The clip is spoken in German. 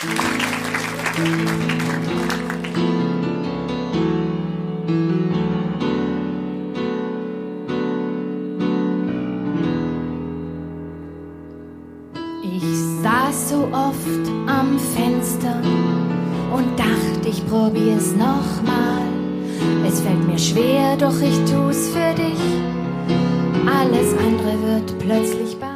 Ich saß so oft am Fenster und dachte, ich probier's nochmal. Es fällt mir schwer, doch ich tu's für dich. Alles andere wird plötzlich banal.